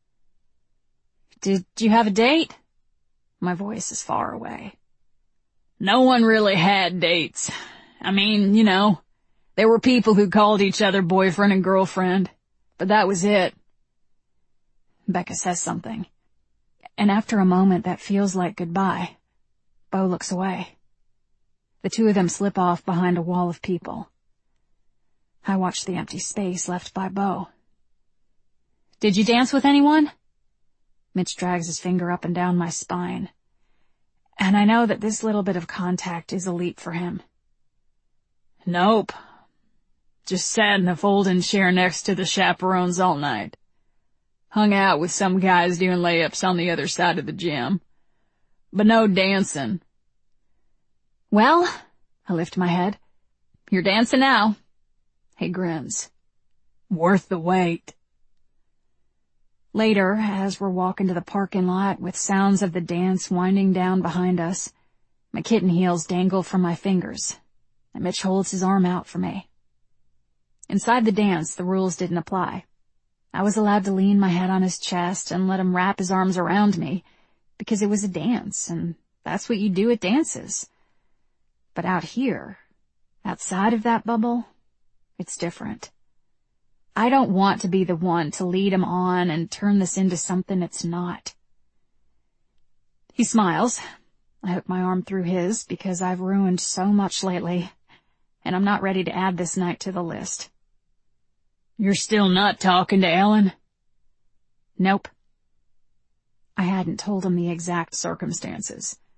Did you have a date? My voice is far away. No one really had dates. I mean, you know, there were people who called each other boyfriend and girlfriend, but that was it. Becca says something, and after a moment that feels like goodbye, Bo looks away. The two of them slip off behind a wall of people. I watch the empty space left by Bo. Did you dance with anyone? Mitch drags his finger up and down my spine, and I know that this little bit of contact is a leap for him. Nope. Just sat in a folding chair next to the chaperones all night. Hung out with some guys doing layups on the other side of the gym. But no dancing. Well, I lift my head. You're dancing now. He grins. Worth the wait. Later, as we're walking to the parking lot with sounds of the dance winding down behind us, my kitten heels dangle from my fingers, and Mitch holds his arm out for me. Inside the dance, the rules didn't apply. I was allowed to lean my head on his chest and let him wrap his arms around me, because it was a dance, and that's what you do at dances. But out here, outside of that bubble, it's different. I don't want to be the one to lead him on and turn this into something it's not. He smiles. I hook my arm through his because I've ruined so much lately, and I'm not ready to add this night to the list. You're still not talking to Ellen? Nope. I hadn't told him the exact circumstances.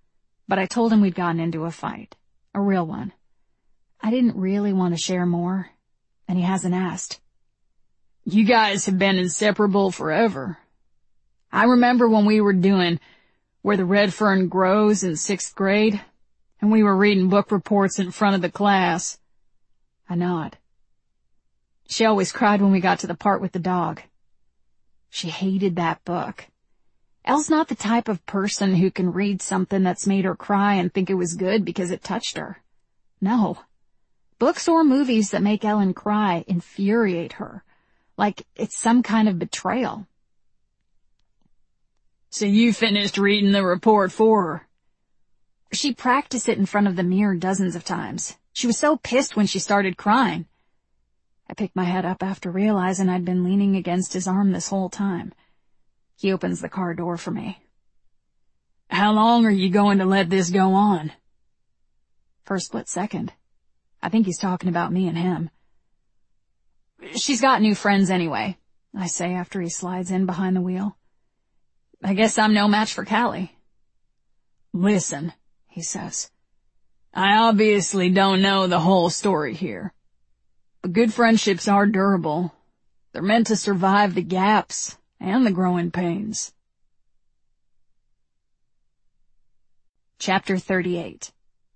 but I told him we'd gotten into a fight. A real one. I didn't really want to share more, and he hasn't asked. You guys have been inseparable forever. I remember when we were doing Where the Red Fern Grows in 6th grade, and we were reading book reports in front of the class. I nod. She always cried when we got to the part with the dog. She hated that book. Elle's not the type of person who can read something that's made her cry and think it was good because it touched her. No. Books or movies that make Ellen cry infuriate her, like it's some kind of betrayal. So you finished reading the report for her? She practiced it in front of the mirror dozens of times. She was so pissed when she started crying. I picked my head up after realizing I'd been leaning against his arm this whole time. He opens the car door for me. How long are you going to let this go on? For a split second. I think he's talking about me and him. She's got new friends anyway, I say after he slides in behind the wheel. I guess I'm no match for Callie. Listen, he says. I obviously don't know the whole story here. But good friendships are durable. They're meant to survive the gaps and the growing pains. Chapter 38.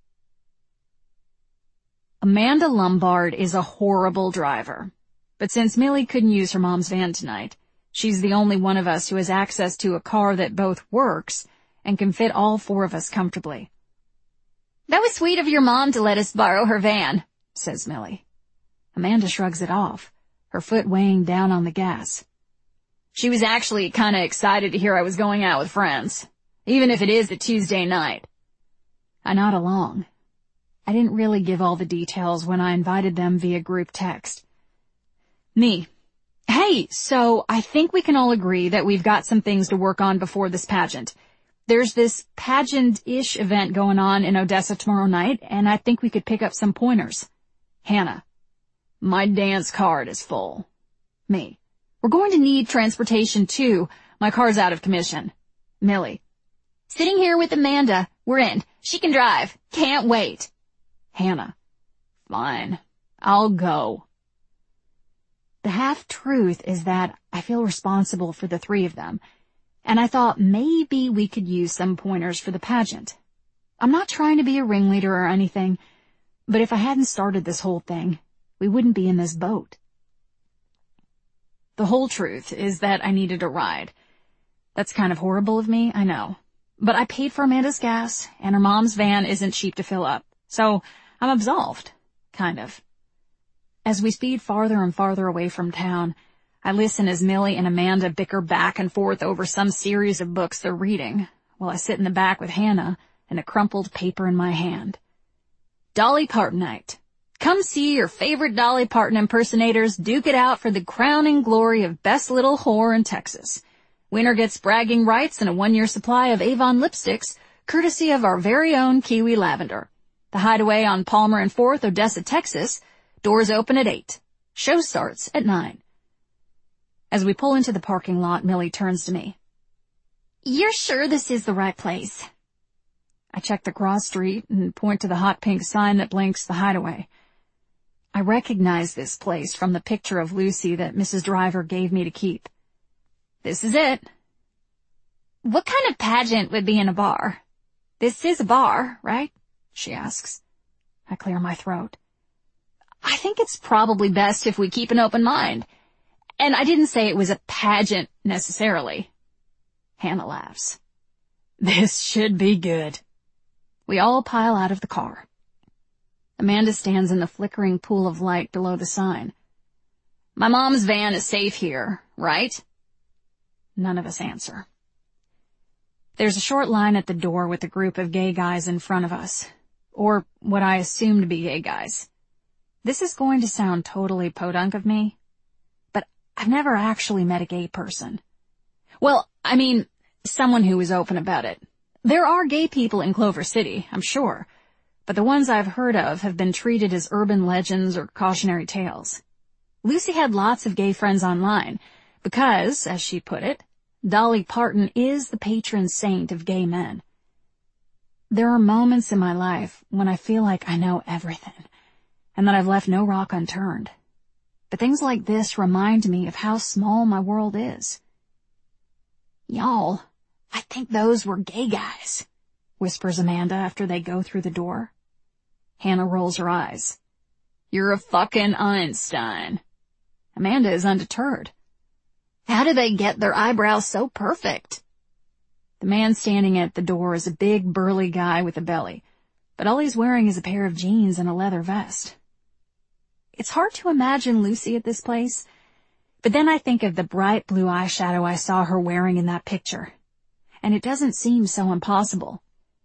Amanda Lombard is a horrible driver. But since Millie couldn't use her mom's van tonight, she's the only one of us who has access to a car that both works and can fit all four of us comfortably. That was sweet of your mom to let us borrow her van, says Millie. Amanda shrugs it off, her foot weighing down on the gas. She was actually kind of excited to hear I was going out with friends, even if it is a Tuesday night. I nod along. I didn't really give all the details when I invited them via group text. Me. Hey, so I think we can all agree that we've got some things to work on before this pageant. There's this pageant-ish event going on in Odessa tomorrow night, and I think we could pick up some pointers. Hannah. My dance card is full. Me. We're going to need transportation too. My car's out of commission. Millie. Sitting here with Amanda. We're in. She can drive. Can't wait. Hannah. Fine. I'll go. The half-truth is that I feel responsible for the three of them, and I thought maybe we could use some pointers for the pageant. I'm not trying to be a ringleader or anything, but if I hadn't started this whole thing, we wouldn't be in this boat. The whole truth is that I needed a ride. That's kind of horrible of me, I know. But I paid for Amanda's gas, and her mom's van isn't cheap to fill up, so I'm absolved. Kind of. As we speed farther and farther away from town, I listen as Millie and Amanda bicker back and forth over some series of books they're reading, while I sit in the back with Hannah and a crumpled paper in my hand. Dolly Parton night. Come see your favorite Dolly Parton impersonators duke it out for the crowning glory of best little whore in Texas. Winner gets bragging rights and a 1-year supply of Avon lipsticks, courtesy of our very own Kiwi Lavender. The Hideaway on Palmer and 4th, Odessa, Texas. Doors open at 8. Show starts at 9. As we pull into the parking lot, Millie turns to me. You're sure this is the right place? I check the cross street and point to the hot pink sign that blinks the Hideaway. I recognize this place from the picture of Lucy that Mrs. Driver gave me to keep. This is it. What kind of pageant would be in a bar? This is a bar, right? She asks. I clear my throat. I think it's probably best if we keep an open mind. And I didn't say it was a pageant necessarily. Hannah laughs. This should be good. We all pile out of the car. Amanda stands in the flickering pool of light below the sign. My mom's van is safe here, right? None of us answer. There's a short line at the door with a group of gay guys in front of us. Or what I assume to be gay guys. This is going to sound totally podunk of me, but I've never actually met a gay person. Well, I mean, someone who is open about it. There are gay people in Clover City, I'm sure, but the ones I've heard of have been treated as urban legends or cautionary tales. Lucy had lots of gay friends online because, as she put it, Dolly Parton is the patron saint of gay men. There are moments in my life when I feel like I know everything, and that I've left no rock unturned. But things like this remind me of how small my world is. "Y'all, I think those were gay guys," whispers Amanda after they go through the door. Hannah rolls her eyes. "You're a fucking Einstein." Amanda is undeterred. "How do they get their eyebrows so perfect?" The man standing at the door is a big, burly guy with a belly, but all he's wearing is a pair of jeans and a leather vest. It's hard to imagine Lucy at this place, but then I think of the bright blue eyeshadow I saw her wearing in that picture, and it doesn't seem so impossible.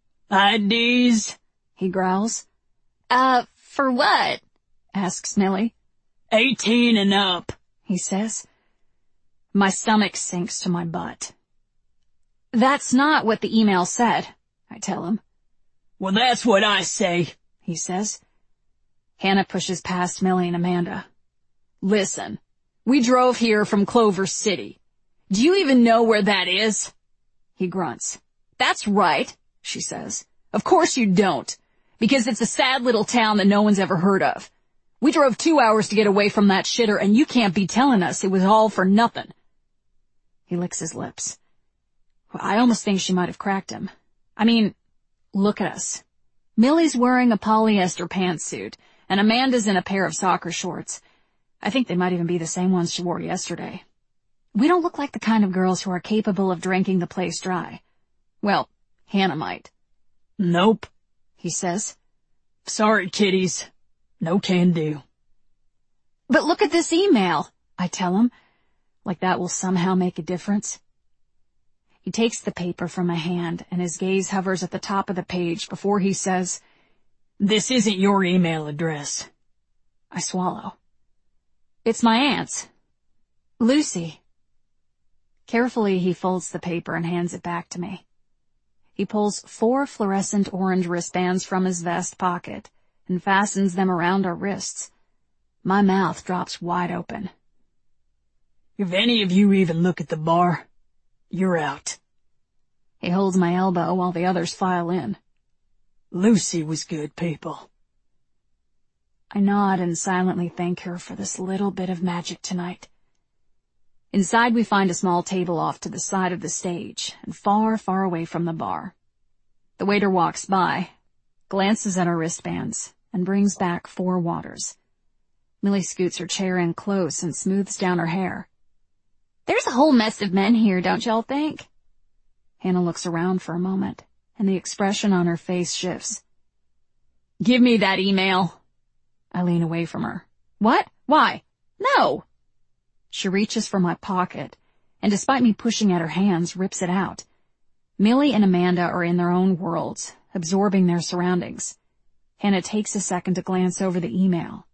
"IDs?" he growls. For what?" asks Millie. 18 and up, he says. My stomach sinks to my butt. "That's not what the email said," I tell him. "Well, that's what I say," he says. Hannah pushes past Millie and Amanda. "Listen, we drove here from Clover City. Do you even know where that is?" He grunts. "That's right," she says. "Of course you don't, because it's a sad little town that no one's ever heard of. We drove 2 hours to get away from that shitter, and you can't be telling us it was all for nothing." He licks his lips. I almost think she might have cracked him. I mean, look at us. Millie's wearing a polyester pantsuit, and Amanda's in a pair of soccer shorts. I think they might even be the same ones she wore yesterday. We don't look like the kind of girls who are capable of drinking the place dry. Well, Hannah might. "Nope," he says. "Sorry, kiddies. No can do." "But look at this email," I tell him, like that will somehow make a difference. He takes the paper from my hand, and his gaze hovers at the top of the page before he says, "This isn't your email address." I swallow. "It's my aunt's. Lucy." Carefully, he folds the paper and hands it back to me. He pulls 4 fluorescent orange wristbands from his vest pocket and fastens them around our wrists. My mouth drops wide open. "If any of you even look at the bar, you're out." He holds my elbow while the others file in. "Lucy was good, people." I nod and silently thank her for this little bit of magic tonight. Inside we find a small table off to the side of the stage and far, far away from the bar. The waiter walks by, glances at our wristbands, and brings back 4 waters. Millie scoots her chair in close and smooths down her hair. "There's a whole mess of men here, don't y'all think?" Hannah looks around for a moment, and the expression on her face shifts. "Give me that email." I lean away from her. "What? Why? No." She reaches for my pocket, and despite me pushing at her hands, rips it out. Millie and Amanda are in their own worlds, absorbing their surroundings. Hannah takes a second to glance over the email.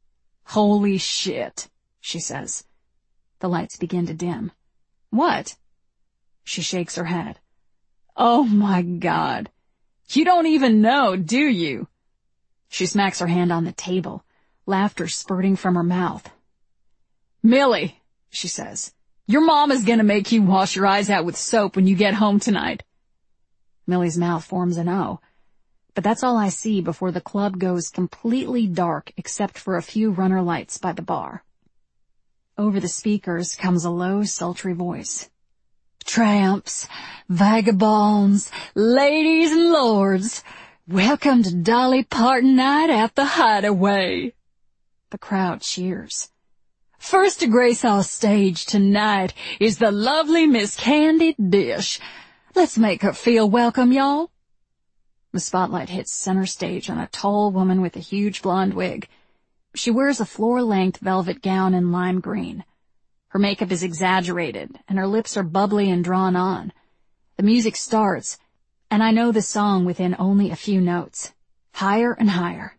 "Holy shit," she says. The lights begin to dim. "What?" She shakes her head. "Oh my God. You don't even know, do you?" She smacks her hand on the table, laughter spurting from her mouth. "Millie," she says, "your mom is gonna make you wash your eyes out with soap when you get home tonight." Millie's mouth forms an O, but that's all I see before the club goes completely dark except for a few runner lights by the bar. Over the speakers comes a low, sultry voice. "Tramps, vagabonds, ladies and lords, welcome to Dolly Parton night at the Hideaway." The crowd cheers. "First to grace our stage tonight is the lovely Miss Candy Dish. Let's make her feel welcome, y'all." The spotlight hits center stage on a tall woman with a huge blonde wig. She wears a floor-length velvet gown in lime green. Her makeup is exaggerated, and her lips are bubbly and drawn on. The music starts, and I know the song within only a few notes. Higher and higher.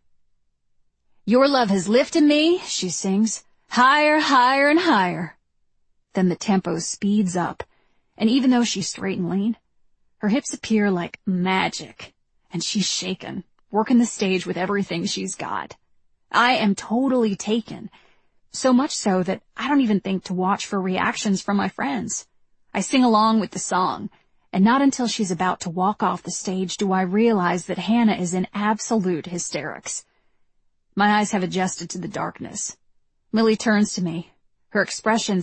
"Your love has lifted me," she sings. "Higher, higher, and higher." Then the tempo speeds up, and even though she's straight and lean, her hips appear like magic, and she's shaken, working the stage with everything she's got. I am totally taken, so much so that I don't even think to watch for reactions from my friends. I sing along with the song, and not until she's about to walk off the stage do I realize that Hannah is in absolute hysterics. My eyes have adjusted to the darkness. Millie turns to me, her expression